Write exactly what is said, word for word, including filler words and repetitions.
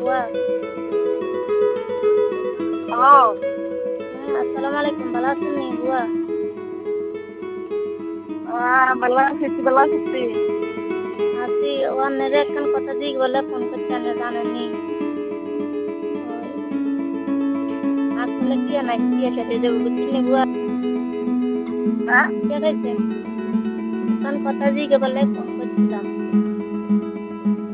বুয়া। হ্যালো। হ্যাঁ, আসসালামু আলাইকুম। ভালো আছেন নি বুয়া? হ্যাঁ, ভালো আছি। তুই ভালো আছিস তুই? আছি। ও আপনারে একখান কথা জিজ্ঞেস বলে ফোন করছি, আপনি জানেননি? ওই আসলে কি নাই বিয়ে শেষ হয়ে যাবে বুঝছেন নি বুয়া? হ্যাঁ? কে খাইছেন? একখান কথা জিজ্ঞেস বলে ফোন করছিলাম।